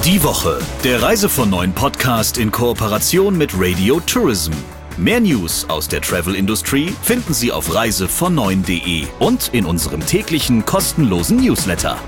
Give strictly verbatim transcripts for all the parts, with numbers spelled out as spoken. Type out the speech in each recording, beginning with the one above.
Die Woche, der Reise von neuen Podcast in Kooperation mit Radio Tourism. Mehr News aus der Travel-Industrie finden Sie auf reise von neun punkt de und in unserem täglichen kostenlosen Newsletter.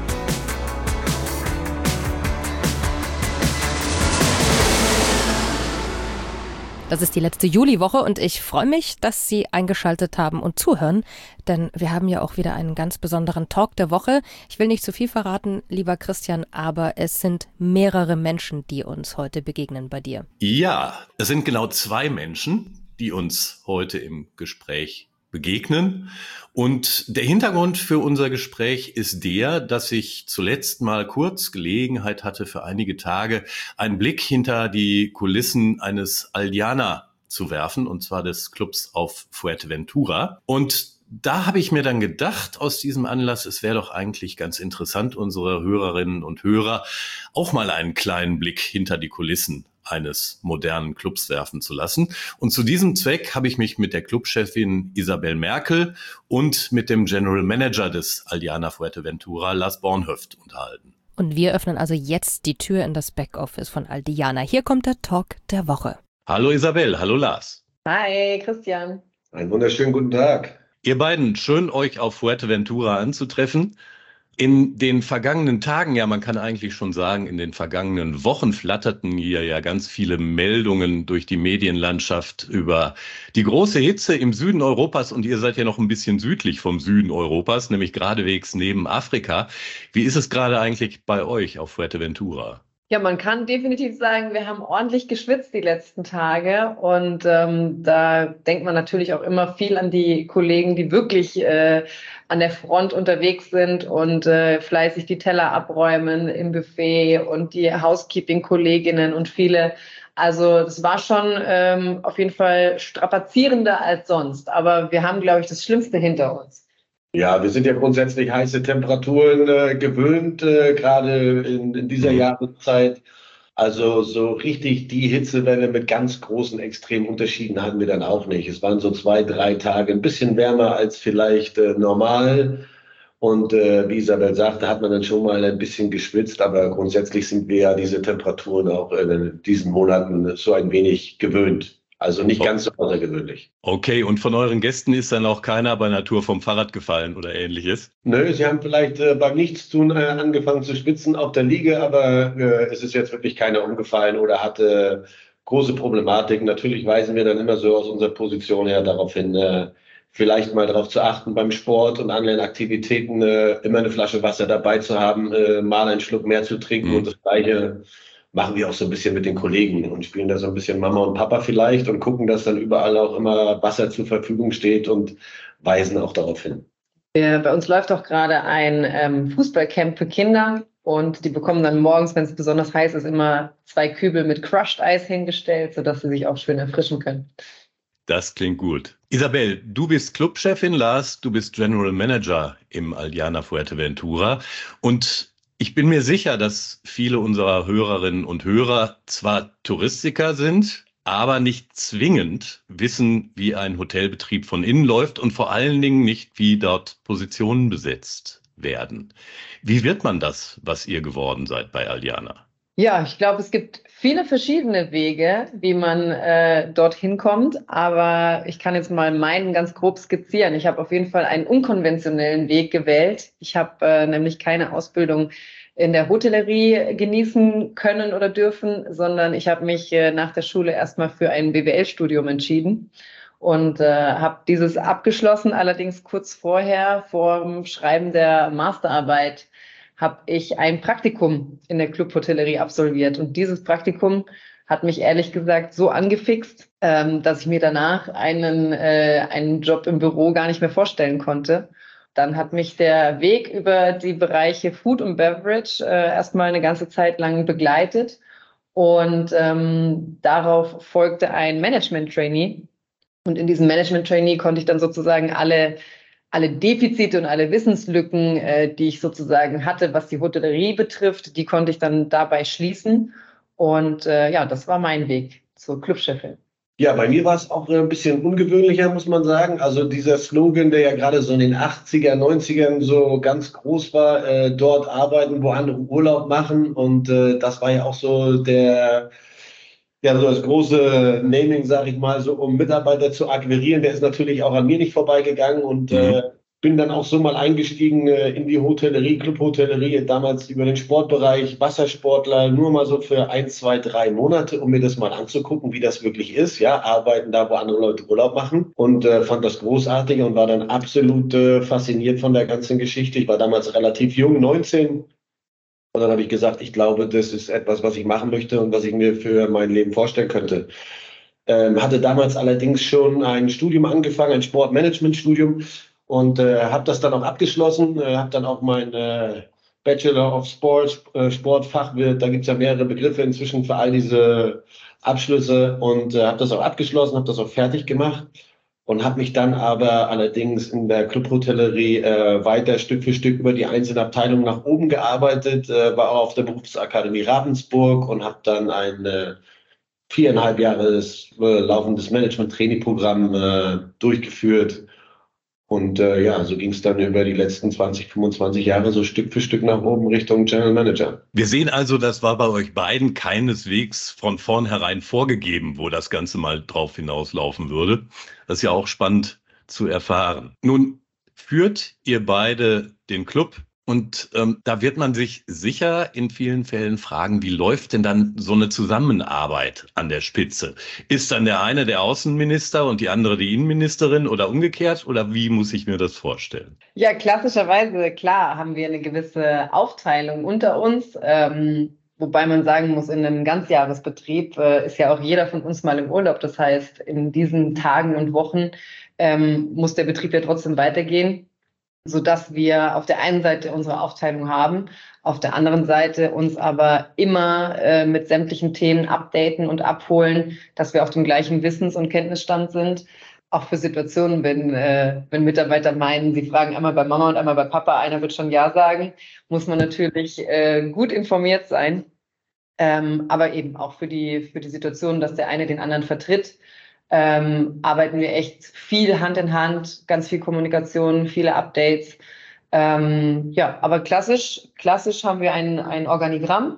Das ist die letzte Juliwoche und ich freue mich, dass Sie eingeschaltet haben und zuhören, denn wir haben ja auch wieder einen ganz besonderen Talk der Woche. Ich will nicht zu viel verraten, lieber Christian, aber es sind mehrere Menschen, die uns heute begegnen bei dir. Ja, es sind genau zwei Menschen, die uns heute im Gespräch begegnen. Und der Hintergrund für unser Gespräch ist der, dass ich zuletzt mal kurz Gelegenheit hatte, für einige Tage einen Blick hinter die Kulissen eines Aldiana zu werfen, und zwar des Clubs auf Fuerteventura. Und da habe ich mir dann gedacht, aus diesem Anlass, es wäre doch eigentlich ganz interessant, unsere Hörerinnen und Hörer auch mal einen kleinen Blick hinter die Kulissen eines modernen Clubs werfen zu lassen. Und zu diesem Zweck habe ich mich mit der Clubchefin Isabel Merkel und mit dem General Manager des Aldiana Fuerteventura, Lars Bornhöft, unterhalten. Und wir öffnen also jetzt die Tür in das Backoffice von Aldiana. Hier kommt der Talk der Woche. Hallo Isabel, hallo Lars. Hi Christian. Einen wunderschönen guten Tag. Ihr beiden, schön euch auf Fuerteventura anzutreffen. In den vergangenen Tagen, ja, man kann eigentlich schon sagen, in den vergangenen Wochen flatterten hier ja ganz viele Meldungen durch die Medienlandschaft über die große Hitze im Süden Europas, und ihr seid ja noch ein bisschen südlich vom Süden Europas, nämlich geradewegs neben Afrika. Wie ist es gerade eigentlich bei euch auf Fuerteventura? Ja, man kann definitiv sagen, wir haben ordentlich geschwitzt die letzten Tage, und ähm, da denkt man natürlich auch immer viel an die Kollegen, die wirklich äh, an der Front unterwegs sind und äh, fleißig die Teller abräumen im Buffet und die Housekeeping-Kolleginnen und viele. Also das war schon ähm, auf jeden Fall strapazierender als sonst, aber wir haben, glaube ich, das Schlimmste hinter uns. Ja, wir sind ja grundsätzlich heiße Temperaturen äh, gewöhnt, äh, gerade in, in dieser Jahreszeit. Also so richtig die Hitzewelle mit ganz großen Extremunterschieden hatten wir dann auch nicht. Es waren so zwei, drei Tage ein bisschen wärmer als vielleicht äh, normal. Und äh, wie Isabel sagte, hat man dann schon mal ein bisschen geschwitzt. Aber grundsätzlich sind wir ja diese Temperaturen auch in diesen Monaten so ein wenig gewöhnt. Also nicht ganz so außergewöhnlich. Okay, und von euren Gästen ist dann auch keiner bei Natur vom Fahrrad gefallen oder ähnliches? Nö, sie haben vielleicht äh, beim Nichtstun äh, angefangen zu schwitzen auf der Liege, aber äh, es ist jetzt wirklich keiner umgefallen oder hatte große Problematik. Natürlich weisen wir dann immer so aus unserer Position her darauf hin, äh, vielleicht mal darauf zu achten, beim Sport und anderen Aktivitäten äh, immer eine Flasche Wasser dabei zu haben, äh, mal einen Schluck mehr zu trinken, mhm. und das Gleiche machen wir auch so ein bisschen mit den Kollegen und spielen da so ein bisschen Mama und Papa vielleicht und gucken, dass dann überall auch immer Wasser zur Verfügung steht und weisen auch darauf hin. Ja, bei uns läuft auch gerade ein ähm, Fußballcamp für Kinder, und die bekommen dann morgens, wenn es besonders heiß ist, immer zwei Kübel mit Crushed Eis hingestellt, sodass sie sich auch schön erfrischen können. Das klingt gut. Isabel, du bist Clubchefin, Lars, du bist General Manager im Aldiana Fuerteventura, und ich bin mir sicher, dass viele unserer Hörerinnen und Hörer zwar Touristiker sind, aber nicht zwingend wissen, wie ein Hotelbetrieb von innen läuft und vor allen Dingen nicht, wie dort Positionen besetzt werden. Wie wird man das, was ihr geworden seid bei Aldiana? Ja, ich glaube, es gibt viele verschiedene Wege, wie man äh, dorthin kommt, aber ich kann jetzt mal meinen ganz grob skizzieren. Ich habe auf jeden Fall einen unkonventionellen Weg gewählt. Ich habe äh, nämlich keine Ausbildung in der Hotellerie genießen können oder dürfen, sondern ich habe mich äh, nach der Schule erstmal für ein B W L-Studium entschieden und äh, habe dieses abgeschlossen. Allerdings kurz vorher, vor dem Schreiben der Masterarbeit, habe ich ein Praktikum in der Clubhotellerie absolviert. Und dieses Praktikum hat mich ehrlich gesagt so angefixt, ähm, dass ich mir danach einen, äh, einen Job im Büro gar nicht mehr vorstellen konnte. Dann hat mich der Weg über die Bereiche Food und Beverage äh, erstmal eine ganze Zeit lang begleitet. Und ähm, darauf folgte ein Management-Trainee. Und in diesem Management-Trainee konnte ich dann sozusagen alle alle Defizite und alle Wissenslücken, äh, die ich sozusagen hatte, was die Hotellerie betrifft, die konnte ich dann dabei schließen. Und äh, ja, das war mein Weg zur Clubchefin. Ja, bei mir war es auch ein bisschen ungewöhnlicher, muss man sagen. Also dieser Slogan, der ja gerade so in den achtziger, neunzigern so ganz groß war, äh, dort arbeiten, wo andere Urlaub machen. Und äh, das war ja auch so der, ja, so das große Naming, sag ich mal, so um Mitarbeiter zu akquirieren. Der ist natürlich auch an mir nicht vorbeigegangen und Mhm. äh, bin dann auch so mal eingestiegen äh, in die Hotellerie, Clubhotellerie, damals über den Sportbereich, Wassersportler, nur mal so für ein, zwei, drei Monate, um mir das mal anzugucken, wie das wirklich ist. Ja, arbeiten da, wo andere Leute Urlaub machen, und äh, fand das großartig und war dann absolut äh, fasziniert von der ganzen Geschichte. Ich war damals relativ jung, neunzehn. Und dann habe ich gesagt, ich glaube, das ist etwas, was ich machen möchte und was ich mir für mein Leben vorstellen könnte. Ähm, hatte damals allerdings schon ein Studium angefangen, ein Sportmanagement-Studium, und äh, habe das dann auch abgeschlossen, äh, habe dann auch mein äh, Bachelor of Sports, äh, Sportfachwirt, da gibt es ja mehrere Begriffe inzwischen für all diese Abschlüsse, und äh, habe das auch abgeschlossen, habe das auch fertig gemacht und habe mich dann aber allerdings in der Clubhotellerie äh, weiter Stück für Stück über die einzelnen Abteilungen nach oben gearbeitet, äh, war auch auf der Berufsakademie Ravensburg und habe dann ein äh, viereinhalb Jahre äh, laufendes Management-Trainee-Programm äh, durchgeführt. Und äh, ja, so ging es dann über die letzten zwanzig, fünfundzwanzig Jahre so Stück für Stück nach oben Richtung General Manager. Wir sehen also, das war bei euch beiden keineswegs von vornherein vorgegeben, wo das Ganze mal drauf hinauslaufen würde. Das ist ja auch spannend zu erfahren. Nun führt ihr beide den Club. Und ähm, da wird man sich sicher in vielen Fällen fragen, wie läuft denn dann so eine Zusammenarbeit an der Spitze? Ist dann der eine der Außenminister und die andere die Innenministerin oder umgekehrt? Oder wie muss ich mir das vorstellen? Ja, klassischerweise, klar, haben wir eine gewisse Aufteilung unter uns. Ähm, wobei man sagen muss, in einem Ganzjahresbetrieb äh, ist ja auch jeder von uns mal im Urlaub. Das heißt, in diesen Tagen und Wochen ähm, muss der Betrieb ja trotzdem weitergehen, sodass wir auf der einen Seite unsere Aufteilung haben, auf der anderen Seite uns aber immer äh, mit sämtlichen Themen updaten und abholen, dass wir auf dem gleichen Wissens- und Kenntnisstand sind. Auch für Situationen, wenn, äh, wenn Mitarbeiter meinen, sie fragen einmal bei Mama und einmal bei Papa, einer wird schon Ja sagen, muss man natürlich äh, gut informiert sein. Ähm, aber eben auch für die, für die Situation, dass der eine den anderen vertritt, Ähm, arbeiten wir echt viel Hand in Hand, ganz viel Kommunikation, viele Updates. Ähm, ja, aber klassisch, klassisch haben wir ein, ein Organigramm,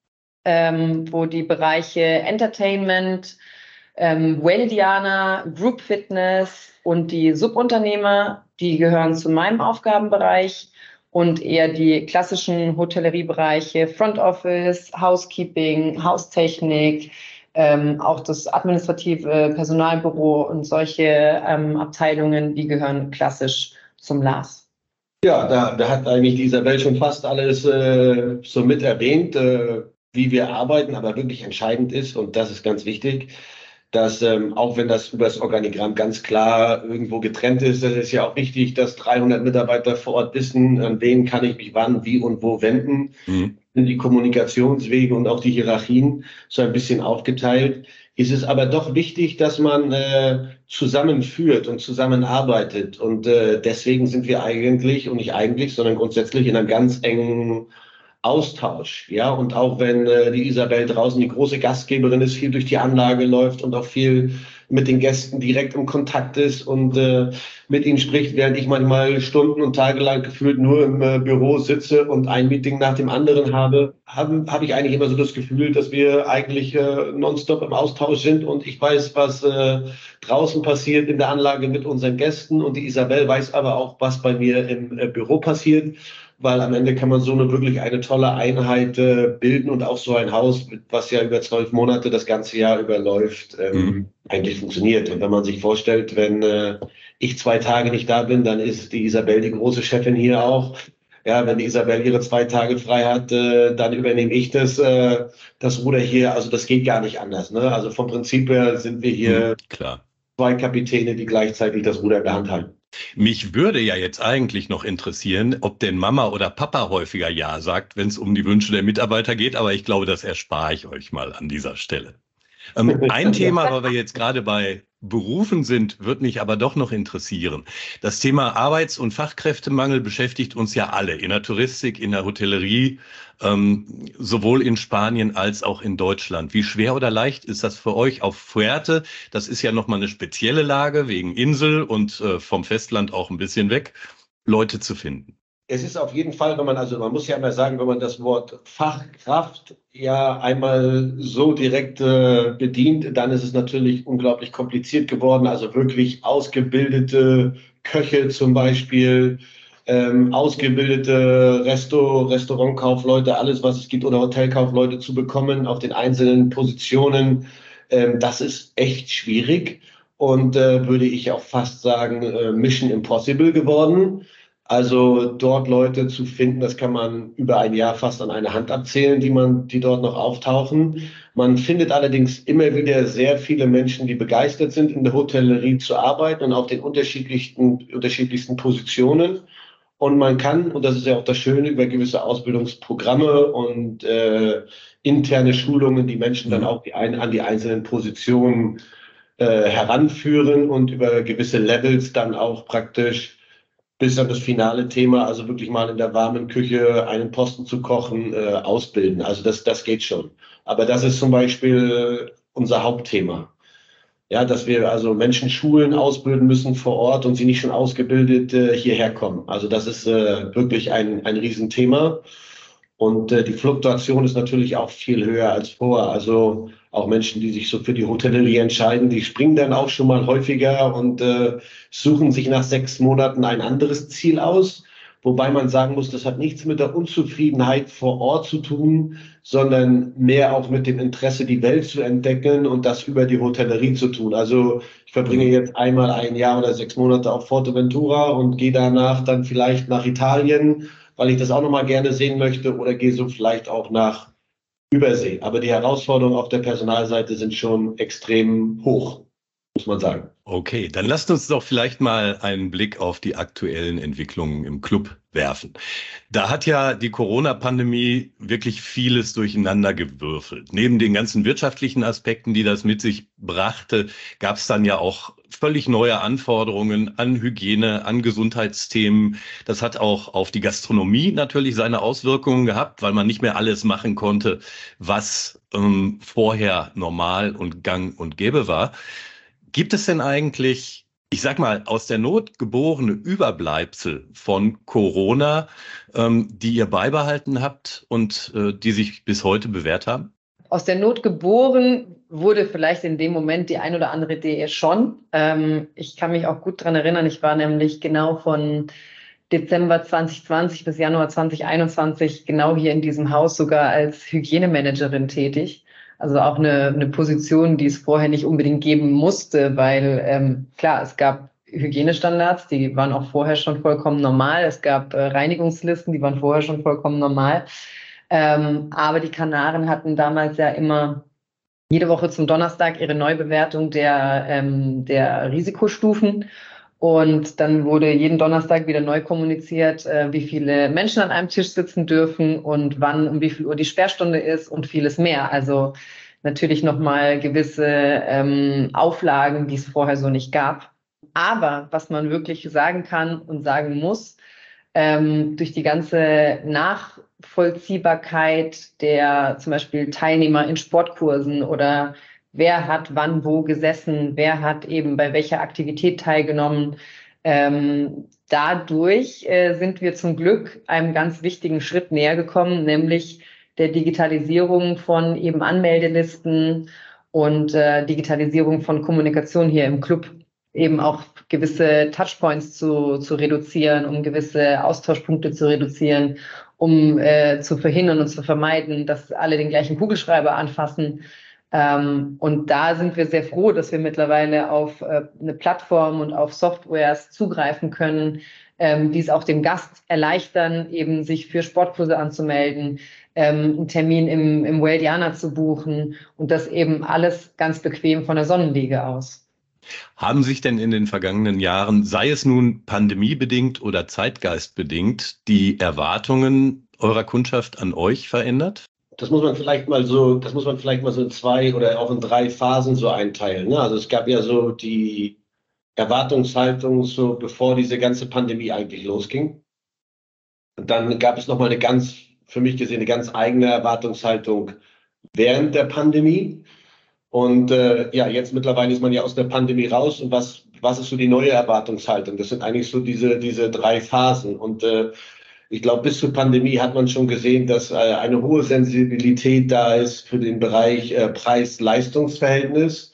ähm, wo die Bereiche Entertainment, ähm, Welldiana, Group Fitness und die Subunternehmer, die gehören zu meinem Aufgabenbereich, und eher die klassischen Hotelleriebereiche, Front Office, Housekeeping, Haustechnik, Ähm, auch das administrative Personalbüro und solche ähm, Abteilungen, die gehören klassisch zum Lars. Ja, da, da hat eigentlich die Isabel schon fast alles äh, so mit erwähnt, äh, wie wir arbeiten, aber wirklich entscheidend ist, und das ist ganz wichtig, dass ähm, auch wenn das über das Organigramm ganz klar irgendwo getrennt ist, das ist ja auch wichtig, dass dreihundert Mitarbeiter vor Ort wissen, an wen kann ich mich wann, wie und wo wenden. Mhm. Die Kommunikationswege und auch die Hierarchien so ein bisschen aufgeteilt. Ist es aber doch wichtig, dass man äh, zusammenführt und zusammenarbeitet. Und äh, deswegen sind wir eigentlich, und nicht eigentlich, sondern grundsätzlich in einem ganz engen Austausch. Ja, und auch wenn äh, die Isabel draußen die große Gastgeberin ist, viel durch die Anlage läuft und auch viel mit den Gästen direkt im Kontakt ist und äh, mit ihnen spricht, während ich manchmal Stunden und Tage lang gefühlt nur im äh, Büro sitze und ein Meeting nach dem anderen habe, habe hab ich eigentlich immer so das Gefühl, dass wir eigentlich äh, nonstop im Austausch sind, und ich weiß, was äh, draußen passiert in der Anlage mit unseren Gästen, und die Isabel weiß aber auch, was bei mir im äh, Büro passiert, weil am Ende kann man so eine wirklich eine tolle Einheit äh, bilden und auch so ein Haus, was ja über zwölf Monate das ganze Jahr überläuft, ähm, mhm. eigentlich funktioniert. Und wenn man sich vorstellt, wenn äh, ich zwei Tage nicht da bin, dann ist die Isabel die große Chefin hier auch. Ja, wenn die Isabel ihre zwei Tage frei hat, äh, dann übernehme ich das, äh, das Ruder hier. Also das geht gar nicht anders. Ne? Also vom Prinzip her sind wir hier mhm, klar. zwei Kapitäne, die gleichzeitig das Ruder in der Hand halten. Mich würde ja jetzt eigentlich noch interessieren, ob denn Mama oder Papa häufiger Ja sagt, wenn es um die Wünsche der Mitarbeiter geht. Aber ich glaube, das erspare ich euch mal an dieser Stelle. Ähm, ein Thema, weil wir jetzt gerade bei Berufen sind, wird mich aber doch noch interessieren. Das Thema Arbeits- und Fachkräftemangel beschäftigt uns ja alle, in der Touristik, in der Hotellerie, ähm, sowohl in Spanien als auch in Deutschland. Wie schwer oder leicht ist das für euch auf Fuerte? Das ist ja nochmal eine spezielle Lage wegen Insel und äh, vom Festland auch ein bisschen weg, Leute zu finden. Es ist auf jeden Fall, wenn man, also man muss ja immer sagen, wenn man das Wort Fachkraft ja einmal so direkt äh, bedient, dann ist es natürlich unglaublich kompliziert geworden. Also wirklich ausgebildete Köche zum Beispiel, ähm, ausgebildete Resto, Restaurantkaufleute, alles was es gibt oder Hotelkaufleute zu bekommen auf den einzelnen Positionen. Ähm, das ist echt schwierig und äh, würde ich auch fast sagen, äh, Mission Impossible geworden. Also dort Leute zu finden, das kann man über ein Jahr fast an einer Hand abzählen, die man, die dort noch auftauchen. Man findet allerdings immer wieder sehr viele Menschen, die begeistert sind, in der Hotellerie zu arbeiten und auf den unterschiedlichsten, unterschiedlichsten Positionen. Und man kann, und das ist ja auch das Schöne, über gewisse Ausbildungsprogramme und äh, interne Schulungen die Menschen dann auch die ein, an die einzelnen Positionen äh, heranführen und über gewisse Levels dann auch praktisch bis an das finale Thema, also wirklich mal in der warmen Küche einen Posten zu kochen, äh, ausbilden. Also das, das geht schon. Aber das ist zum Beispiel unser Hauptthema. Ja, dass wir also Menschen schulen, ausbilden müssen vor Ort und sie nicht schon ausgebildet äh, hierher kommen. Also das ist äh, wirklich ein, ein Riesenthema. Und äh, die Fluktuation ist natürlich auch viel höher als vorher. Also auch Menschen, die sich so für die Hotellerie entscheiden, die springen dann auch schon mal häufiger und äh, suchen sich nach sechs Monaten ein anderes Ziel aus. Wobei man sagen muss, das hat nichts mit der Unzufriedenheit vor Ort zu tun, sondern mehr auch mit dem Interesse, die Welt zu entdecken und das über die Hotellerie zu tun. Also ich verbringe jetzt einmal ein Jahr oder sechs Monate auf Forteventura und gehe danach dann vielleicht nach Italien, weil ich das auch nochmal gerne sehen möchte, oder gehe so vielleicht auch nach Übersee. Aber die Herausforderungen auf der Personalseite sind schon extrem hoch, muss man sagen. Okay, dann lasst uns doch vielleicht mal einen Blick auf die aktuellen Entwicklungen im Club werfen. Da hat ja die Corona-Pandemie wirklich vieles durcheinander gewürfelt. Neben den ganzen wirtschaftlichen Aspekten, die das mit sich brachte, gab es dann ja auch völlig neue Anforderungen an Hygiene, an Gesundheitsthemen. Das hat auch auf die Gastronomie natürlich seine Auswirkungen gehabt, weil man nicht mehr alles machen konnte, was ähm, vorher normal und gang und gäbe war. Gibt es denn eigentlich, ich sag mal, aus der Not geborene Überbleibsel von Corona, ähm, die ihr beibehalten habt und äh, die sich bis heute bewährt haben? Aus der Not geboren wurde vielleicht in dem Moment die ein oder andere Idee schon. Ähm, ich kann mich auch gut dran erinnern, ich war nämlich genau von Dezember zwanzig zwanzig bis Januar zwanzig einundzwanzig genau hier in diesem Haus sogar als Hygienemanagerin tätig. Also auch eine, eine Position, die es vorher nicht unbedingt geben musste, weil ähm, klar, es gab Hygienestandards, die waren auch vorher schon vollkommen normal. Es gab äh, Reinigungslisten, die waren vorher schon vollkommen normal. Ähm, aber die Kanaren hatten damals ja immer jede Woche zum Donnerstag ihre Neubewertung der, ähm, der Risikostufen. Und dann wurde jeden Donnerstag wieder neu kommuniziert, äh, wie viele Menschen an einem Tisch sitzen dürfen und wann, um wie viel Uhr die Sperrstunde ist und vieles mehr. Also natürlich nochmal gewisse ähm, Auflagen, die es vorher so nicht gab. Aber was man wirklich sagen kann und sagen muss, ähm, durch die ganze Nachvollziehbarkeit der zum Beispiel Teilnehmer in Sportkursen oder wer hat wann wo gesessen, wer hat eben bei welcher Aktivität teilgenommen. Ähm, dadurch äh, sind wir zum Glück einem ganz wichtigen Schritt näher gekommen, nämlich der Digitalisierung von eben Anmeldelisten und äh, Digitalisierung von Kommunikation hier im Club. Eben auch gewisse Touchpoints zu, zu reduzieren, um gewisse Austauschpunkte zu reduzieren, um äh, zu verhindern und zu vermeiden, dass alle den gleichen Kugelschreiber anfassen. Ähm, und da sind wir sehr froh, dass wir mittlerweile auf äh, eine Plattform und auf Softwares zugreifen können, ähm, die es auch dem Gast erleichtern, eben sich für Sportkurse anzumelden, ähm, einen Termin im, im Well Diana zu buchen und das eben alles ganz bequem von der Sonnenliege aus. Haben sich denn in den vergangenen Jahren, sei es nun pandemiebedingt oder zeitgeistbedingt, die Erwartungen eurer Kundschaft an euch verändert? das muss man vielleicht mal so, das muss man vielleicht mal so in zwei oder auch in drei Phasen so einteilen. Ne? Also es gab ja so die Erwartungshaltung, so bevor diese ganze Pandemie eigentlich losging. Und dann gab es nochmal eine ganz, für mich gesehen, eine ganz eigene Erwartungshaltung während der Pandemie. Und äh, ja, jetzt mittlerweile ist man ja aus der Pandemie raus. Und was, was ist so die neue Erwartungshaltung? Das sind eigentlich so diese, diese drei Phasen. Und äh, ich glaube, bis zur Pandemie hat man schon gesehen, dass äh, eine hohe Sensibilität da ist für den Bereich äh, Preis-Leistungs-Verhältnis.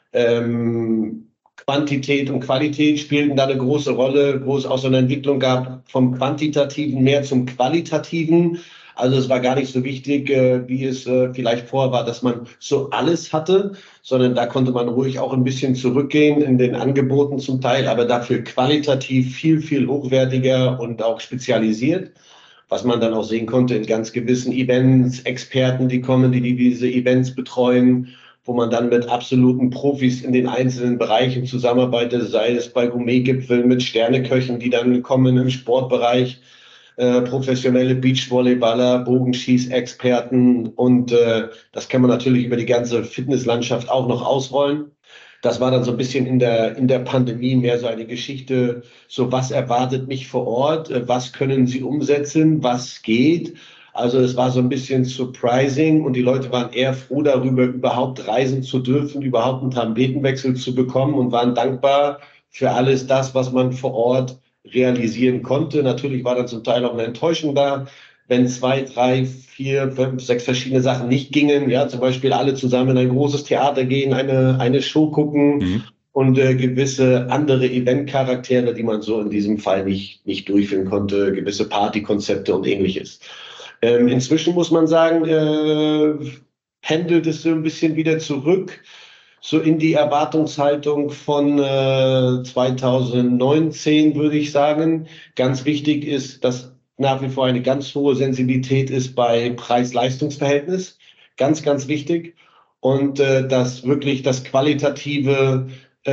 Ähm, Quantität und Qualität spielten da eine große Rolle, wo es auch so eine Entwicklung gab vom Quantitativen mehr zum Qualitativen. Also es war gar nicht so wichtig, äh, wie es äh, vielleicht vorher war, dass man so alles hatte, sondern da konnte man ruhig auch ein bisschen zurückgehen in den Angeboten zum Teil, aber dafür qualitativ viel, viel hochwertiger und auch spezialisiert, was man dann auch sehen konnte in ganz gewissen Events, Experten, die kommen, die, die diese Events betreuen, wo man dann mit absoluten Profis in den einzelnen Bereichen zusammenarbeitet, sei es bei Gourmetgipfeln mit Sterneköchen, die dann kommen im Sportbereich, äh, professionelle Beachvolleyballer, Bogenschießexperten und äh, das kann man natürlich über die ganze Fitnesslandschaft auch noch ausrollen. Das war dann so ein bisschen in der, in der Pandemie mehr so eine Geschichte, so was erwartet mich vor Ort, äh, was können Sie umsetzen, was geht. Also es war so ein bisschen surprising und die Leute waren eher froh darüber, überhaupt reisen zu dürfen, überhaupt einen Tapetenwechsel zu bekommen und waren dankbar für alles das, was man vor Ort realisieren konnte. Natürlich war dann zum Teil auch eine Enttäuschung da, wenn zwei, drei, vier, fünf, sechs verschiedene Sachen nicht gingen. Ja, zum Beispiel alle zusammen in ein großes Theater gehen, eine, eine Show gucken. Mhm. Und äh, gewisse andere Eventcharaktere, die man so in diesem Fall nicht, nicht durchführen konnte, gewisse Partykonzepte und ähnliches. Ähm, inzwischen muss man sagen, äh, pendelt es so ein bisschen wieder zurück, so in die Erwartungshaltung von äh, zweitausendneunzehn, würde ich sagen. Ganz wichtig ist, dass nach wie vor eine ganz hohe Sensibilität ist bei Preis-Leistungs-Verhältnis. Ganz, ganz wichtig. Und äh, dass wirklich das Qualitative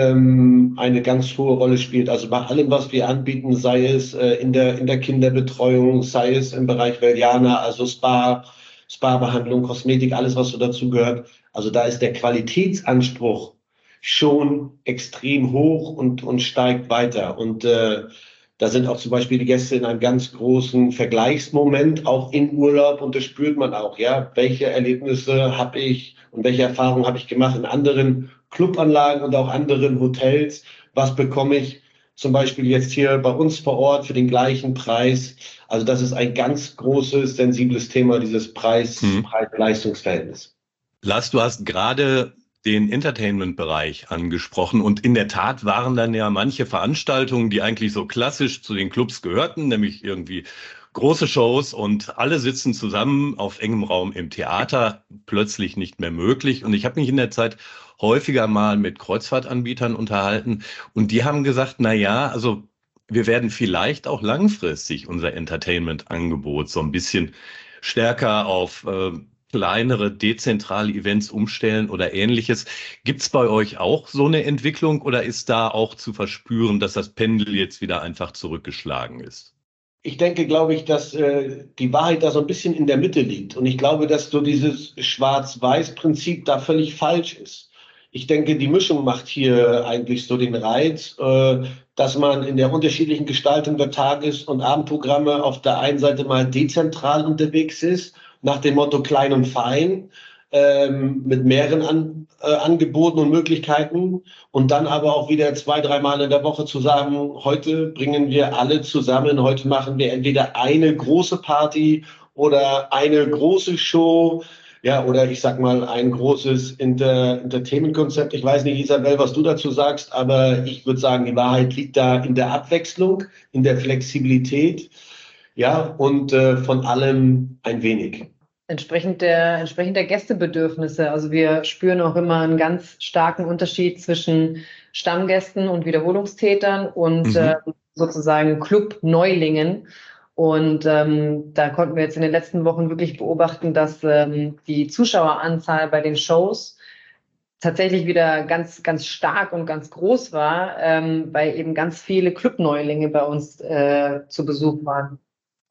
ähm, eine ganz hohe Rolle spielt. Also bei allem, was wir anbieten, sei es äh, in der in der Kinderbetreuung, sei es im Bereich Veliana, also Spa, Spa-Behandlung, Kosmetik, alles, was so dazu gehört. Also da ist der Qualitätsanspruch schon extrem hoch und und steigt weiter. Und äh, da sind auch zum Beispiel die Gäste in einem ganz großen Vergleichsmoment, auch in Urlaub. Und das spürt man auch, ja, welche Erlebnisse habe ich und welche Erfahrungen habe ich gemacht in anderen Clubanlagen und auch anderen Hotels. Was bekomme ich zum Beispiel jetzt hier bei uns vor Ort für den gleichen Preis? Also das ist ein ganz großes, sensibles Thema, dieses Preis, hm. Preis-Leistungs-Verhältnis. Lars, du hast gerade den Entertainment-Bereich angesprochen und in der Tat waren dann ja manche Veranstaltungen, die eigentlich so klassisch zu den Clubs gehörten, nämlich irgendwie große Shows und alle sitzen zusammen auf engem Raum im Theater, plötzlich nicht mehr möglich. Und ich habe mich in der Zeit häufiger mal mit Kreuzfahrtanbietern unterhalten und die haben gesagt, na ja, also wir werden vielleicht auch langfristig unser Entertainment-Angebot so ein bisschen stärker auf äh, kleinere, dezentrale Events umstellen oder Ähnliches. Gibt es bei euch auch so eine Entwicklung oder ist da auch zu verspüren, dass das Pendel jetzt wieder einfach zurückgeschlagen ist? Ich denke, glaube ich, dass äh, die Wahrheit da so ein bisschen in der Mitte liegt. Und ich glaube, dass so dieses Schwarz-Weiß-Prinzip da völlig falsch ist. Ich denke, die Mischung macht hier eigentlich so den Reiz, äh, dass man in der unterschiedlichen Gestaltung der Tages- und Abendprogramme auf der einen Seite mal dezentral unterwegs ist, nach dem Motto klein und fein, ähm, mit mehreren An, äh, Angeboten und Möglichkeiten und dann aber auch wieder zwei, dreimal in der Woche zu sagen, heute bringen wir alle zusammen, heute machen wir entweder eine große Party oder eine große Show, ja, oder ich sag mal ein großes Inter Entertainment-Konzept. Ich weiß nicht, Isabel, was du dazu sagst, aber ich würde sagen, die Wahrheit liegt da in der Abwechslung, in der Flexibilität, ja, und äh, von allem ein wenig. Entsprechend der, entsprechend der Gästebedürfnisse. Also wir spüren auch immer einen ganz starken Unterschied zwischen Stammgästen und Wiederholungstätern und mhm. äh, sozusagen Club-Neulingen. Und ähm, da konnten wir jetzt in den letzten Wochen wirklich beobachten, dass ähm, die Zuschaueranzahl bei den Shows tatsächlich wieder ganz, ganz stark und ganz groß war, ähm, weil eben ganz viele Club-Neulinge bei uns äh, zu Besuch waren.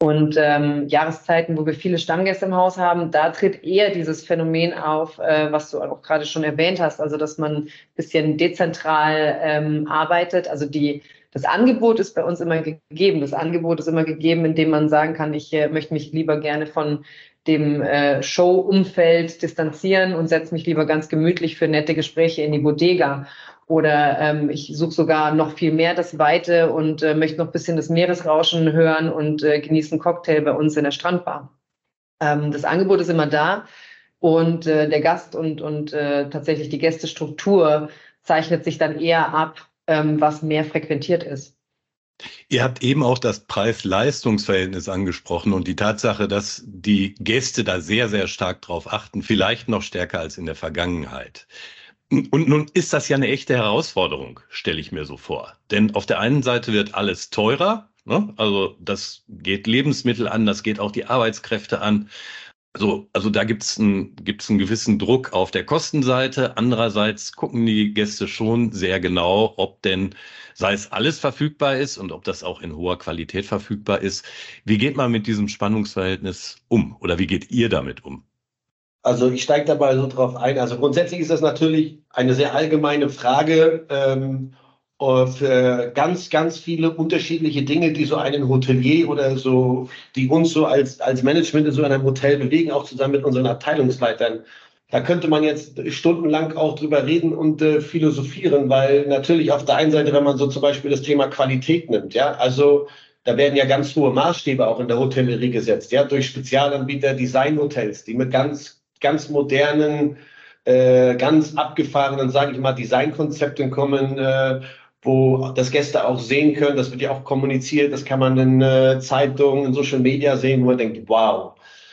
Und ähm, Jahreszeiten, wo wir viele Stammgäste im Haus haben, da tritt eher dieses Phänomen auf, äh, was du auch gerade schon erwähnt hast, also dass man ein bisschen dezentral ähm, arbeitet. Also die, das Angebot ist bei uns immer gegeben. Das Angebot ist immer gegeben, indem man sagen kann, ich äh, möchte mich lieber gerne von dem äh, Show-Umfeld distanzieren und setze mich lieber ganz gemütlich für nette Gespräche in die Bodega. Oder ähm, ich suche sogar noch viel mehr das Weite und äh, möchte noch ein bisschen das Meeresrauschen hören und äh, genieße einen Cocktail bei uns in der Strandbar. Ähm, das Angebot ist immer da und äh, der Gast und, und äh, tatsächlich die Gästestruktur zeichnet sich dann eher ab, ähm, was mehr frequentiert ist. Ihr habt eben auch das Preis-Leistungs-Verhältnis angesprochen und die Tatsache, dass die Gäste da sehr, sehr stark drauf achten, vielleicht noch stärker als in der Vergangenheit. Und nun ist das ja eine echte Herausforderung, stelle ich mir so vor. Denn auf der einen Seite wird alles teurer, ne? Also das geht Lebensmittel an, das geht auch die Arbeitskräfte an. Also, also da gibt's einen, gibt's einen gewissen Druck auf der Kostenseite. Andererseits gucken die Gäste schon sehr genau, ob denn, sei es alles verfügbar ist und ob das auch in hoher Qualität verfügbar ist. Wie geht man mit diesem Spannungsverhältnis um? Oder wie geht ihr damit um? Also ich steige da mal so drauf ein. Also grundsätzlich ist das natürlich eine sehr allgemeine Frage ähm, für ganz, ganz viele unterschiedliche Dinge, die so einen Hotelier oder so, die uns so als, als Management in so einem Hotel bewegen, auch zusammen mit unseren Abteilungsleitern. Da könnte man jetzt stundenlang auch drüber reden und äh, philosophieren, weil natürlich auf der einen Seite, wenn man so zum Beispiel das Thema Qualität nimmt, ja, also da werden ja ganz hohe Maßstäbe auch in der Hotellerie gesetzt, ja, durch Spezialanbieter, Designhotels, die mit ganz ganz modernen, äh, ganz abgefahrenen, sage ich mal, Designkonzepten kommen, äh, wo das Gäste auch sehen können. Das wird ja auch kommuniziert, das kann man in äh, Zeitungen, in Social Media sehen, wo man denkt, wow.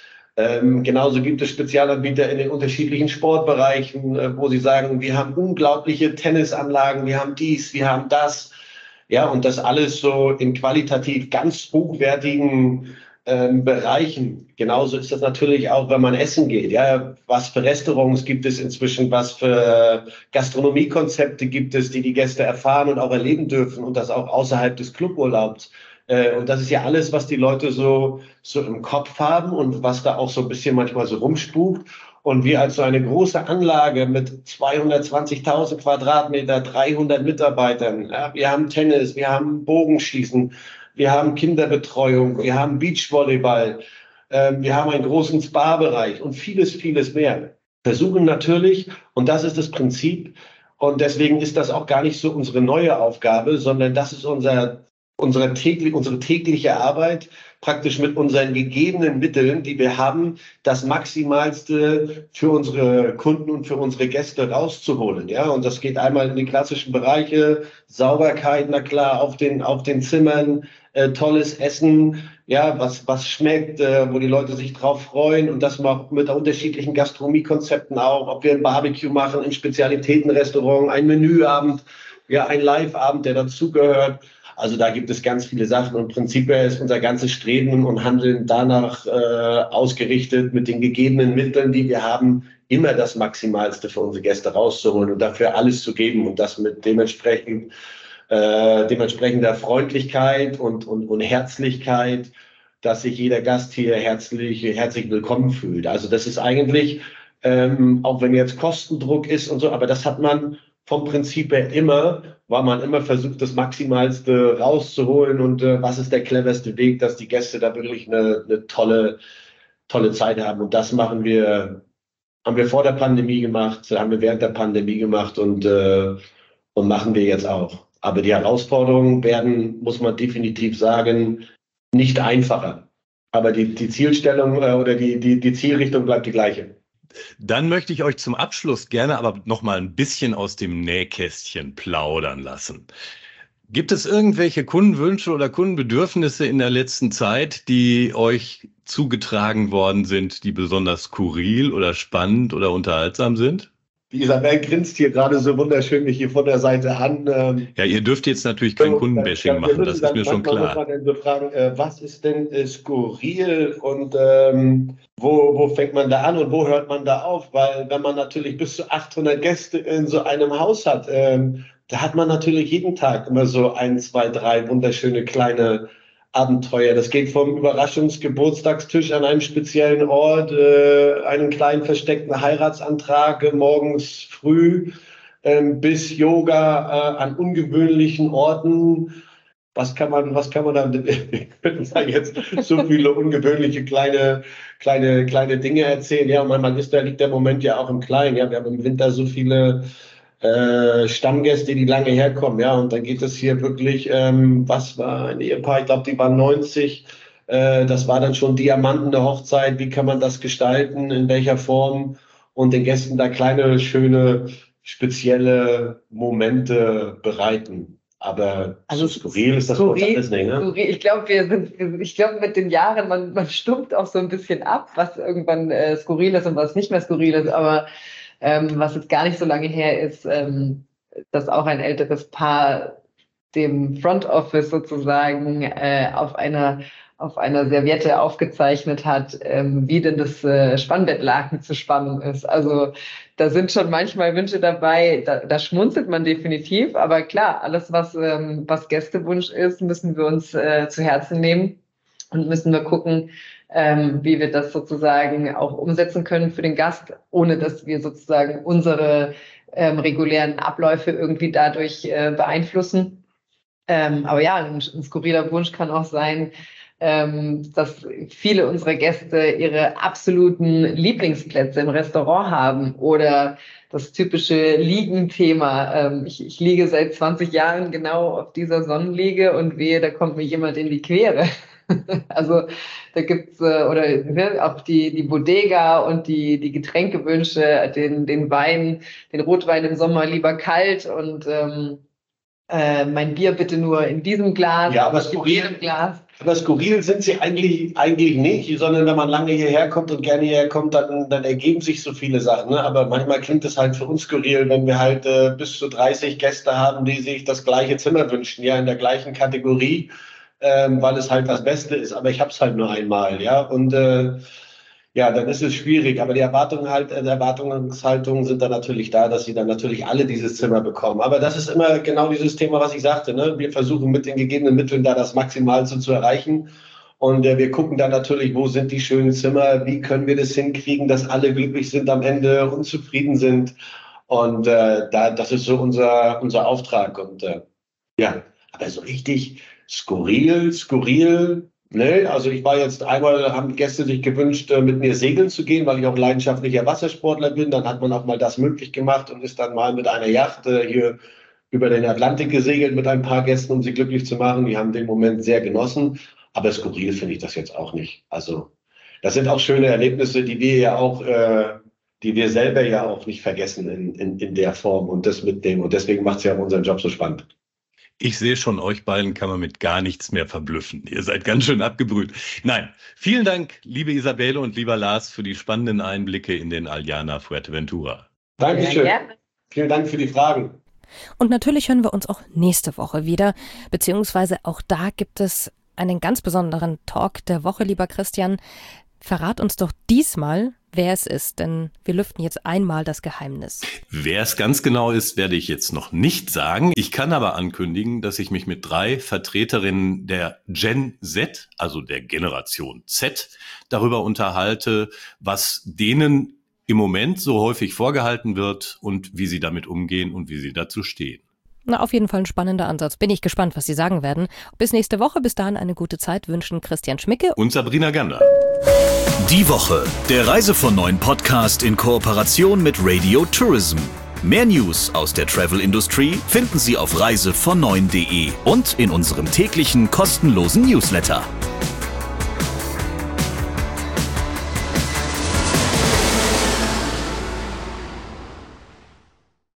Ähm, genauso gibt es Spezialanbieter in den unterschiedlichen Sportbereichen, äh, wo sie sagen, wir haben unglaubliche Tennisanlagen, wir haben dies, wir haben das. Ja, und das alles so in qualitativ ganz hochwertigen Ähm, Bereichen. Genauso ist das natürlich auch, wenn man essen geht. Ja, was für Restaurants gibt es inzwischen? Was für Gastronomiekonzepte gibt es, die die Gäste erfahren und auch erleben dürfen und das auch außerhalb des Cluburlaubs? Äh, und das ist ja alles, was die Leute so, so im Kopf haben und was da auch so ein bisschen manchmal so rumspukt. Und wir als so eine große Anlage mit zweihundertzwanzigtausend Quadratmeter, dreihundert Mitarbeitern, ja, wir haben Tennis, wir haben Bogenschießen, wir haben Kinderbetreuung, wir haben Beachvolleyball, äh, wir haben einen großen Spa-Bereich und vieles, vieles mehr. Versuchen natürlich, und das ist das Prinzip, und deswegen ist das auch gar nicht so unsere neue Aufgabe, sondern das ist unser, unsere, täglich, unsere tägliche Arbeit, praktisch mit unseren gegebenen Mitteln, die wir haben, das Maximalste für unsere Kunden und für unsere Gäste rauszuholen. Ja, und das geht einmal in die klassischen Bereiche, Sauberkeit, na klar, auf den, auf den Zimmern, äh, tolles Essen, ja, was, was schmeckt, äh, wo die Leute sich drauf freuen und das macht mit unterschiedlichen Gastronomiekonzepten auch, ob wir ein Barbecue machen, ein Spezialitätenrestaurant, ein Menüabend, ja, ein Live-Abend, der dazugehört. Also da gibt es ganz viele Sachen und prinzipiell ist unser ganzes Streben und Handeln danach äh, ausgerichtet, mit den gegebenen Mitteln, die wir haben, immer das Maximalste für unsere Gäste rauszuholen und dafür alles zu geben und das mit dementsprechend äh, dementsprechender Freundlichkeit und, und, und Herzlichkeit, dass sich jeder Gast hier herzlich, herzlich willkommen fühlt. Also das ist eigentlich, ähm, auch wenn jetzt Kostendruck ist und so, aber das hat man vom Prinzip her immer, weil man immer versucht, das Maximalste rauszuholen und äh, was ist der cleverste Weg, dass die Gäste da wirklich eine, eine tolle, tolle Zeit haben. Und das machen wir, haben wir vor der Pandemie gemacht, haben wir während der Pandemie gemacht und, äh, und machen wir jetzt auch. Aber die Herausforderungen werden, muss man definitiv sagen, nicht einfacher. Aber die, die Zielstellung äh, oder die, die, die Zielrichtung bleibt die gleiche. Dann möchte ich euch zum Abschluss gerne aber noch mal ein bisschen aus dem Nähkästchen plaudern lassen. Gibt es irgendwelche Kundenwünsche oder Kundenbedürfnisse in der letzten Zeit, die euch zugetragen worden sind, die besonders skurril oder spannend oder unterhaltsam sind? Die Isabel grinst hier gerade so wunderschön mich hier von der Seite an. Ähm, ja, ihr dürft jetzt natürlich kein so, Kundenbashing dann, machen, das ist mir schon klar. Muss man dann so fragen, äh, was ist denn äh, skurril und ähm, wo, wo fängt man da an und wo hört man da auf? Weil wenn man natürlich bis zu achthundert Gäste in so einem Haus hat, ähm, da hat man natürlich jeden Tag immer so ein, zwei, drei wunderschöne kleine Abenteuer. Das geht vom Überraschungsgeburtstagstisch an einem speziellen Ort, äh, einen kleinen versteckten Heiratsantrag äh, morgens früh, äh, bis Yoga äh, an ungewöhnlichen Orten. Was kann man, was kann man da, wir können da jetzt so viele ungewöhnliche kleine, kleine, kleine Dinge erzählen. Ja, und manchmal ist da, liegt der Moment ja auch im Kleinen. Ja, wir haben im Winter so viele Äh, Stammgäste, die lange herkommen, ja, und dann geht es hier wirklich, ähm, was war ein Ehepaar, ich glaube, die waren neunzig, äh, das war dann schon diamantene Hochzeit, wie kann man das gestalten, in welcher Form und den Gästen da kleine, schöne, spezielle Momente bereiten. Aber also so skurril ist das skurril, alles nicht, ne? Skurril. Ich glaube, wir sind, ich glaube, mit den Jahren, man, man stumpft auch so ein bisschen ab, was irgendwann äh, skurril ist und was nicht mehr skurril ist, aber Ähm, was jetzt gar nicht so lange her ist, ähm, dass auch ein älteres Paar dem Front Office sozusagen äh, auf einer auf einer Serviette aufgezeichnet hat, ähm, wie denn das äh, Spannbettlaken zu spannen ist. Also da sind schon manchmal Wünsche dabei, da, da schmunzelt man definitiv, aber klar, alles was ähm, was Gästewunsch ist, müssen wir uns äh, zu Herzen nehmen und müssen wir gucken, Ähm, wie wir das sozusagen auch umsetzen können für den Gast, ohne dass wir sozusagen unsere ähm, regulären Abläufe irgendwie dadurch äh, beeinflussen. Ähm, aber ja, ein, ein skurriler Wunsch kann auch sein, ähm, dass viele unserer Gäste ihre absoluten Lieblingsplätze im Restaurant haben oder das typische Liegenthema. Ähm, ich, ich liege seit zwanzig Jahren genau auf dieser Sonnenliege und wehe, da kommt mir jemand in die Quere. Also da gibt's äh, oder ne, auch die die Bodega und die die Getränkewünsche, den den Wein, den Rotwein im Sommer lieber kalt und ähm, äh, mein Bier bitte nur in diesem Glas, ja, aber skurril, in Glas. Aber skurril sind sie eigentlich eigentlich nicht, sondern wenn man lange hierher kommt und gerne hierher kommt, dann dann ergeben sich so viele Sachen. Ne? Aber manchmal klingt es halt für uns skurril, wenn wir halt äh, bis zu dreißig Gäste haben, die sich das gleiche Zimmer wünschen, ja in der gleichen Kategorie. Ähm, weil es halt das Beste ist, aber ich habe es halt nur einmal, ja, und äh, ja, dann ist es schwierig, aber die Erwartungen halt, äh, Erwartungshaltungen sind dann natürlich da, dass sie dann natürlich alle dieses Zimmer bekommen, aber das ist immer genau dieses Thema, was ich sagte, ne, wir versuchen mit den gegebenen Mitteln da das Maximalste zu erreichen und äh, wir gucken dann natürlich, wo sind die schönen Zimmer, wie können wir das hinkriegen, dass alle glücklich sind am Ende und zufrieden sind und äh, da, das ist so unser, unser Auftrag und äh, ja, aber so richtig Skurril, skurril, ne? Also ich war jetzt einmal, haben Gäste sich gewünscht, mit mir segeln zu gehen, weil ich auch leidenschaftlicher Wassersportler bin. Dann hat man auch mal das möglich gemacht und ist dann mal mit einer Yacht äh, hier über den Atlantik gesegelt mit ein paar Gästen, um sie glücklich zu machen. Die haben den Moment sehr genossen. Aber skurril finde ich das jetzt auch nicht. Also das sind auch schöne Erlebnisse, die wir ja auch, äh, die wir selber ja auch nicht vergessen in, in, in der Form und das mitnehmen. Und deswegen macht es ja unseren Job so spannend. Ich sehe schon, euch beiden kann man mit gar nichts mehr verblüffen. Ihr seid ganz schön abgebrüht. Nein, vielen Dank, liebe Isabelle und lieber Lars, für die spannenden Einblicke in den Aliana Fuerteventura. Dankeschön. Ja, vielen Dank für die Fragen. Und natürlich hören wir uns auch nächste Woche wieder, beziehungsweise auch da gibt es einen ganz besonderen Talk der Woche, lieber Christian. Verrat uns doch diesmal, wer es ist, denn wir lüften jetzt einmal das Geheimnis. Wer es ganz genau ist, werde ich jetzt noch nicht sagen. Ich kann aber ankündigen, dass ich mich mit drei Vertreterinnen der Gen Z, also der Generation Z, darüber unterhalte, was denen im Moment so häufig vorgehalten wird und wie sie damit umgehen und wie sie dazu stehen. Na, auf jeden Fall ein spannender Ansatz. Bin ich gespannt, was Sie sagen werden. Bis nächste Woche. Bis dahin eine gute Zeit wünschen Christian Schmicke und Sabrina Gander. Die Woche, der Reise von neuen Podcast in Kooperation mit Radio Tourism. Mehr News aus der Travel Industry finden Sie auf reise von neun punkt de und in unserem täglichen kostenlosen Newsletter.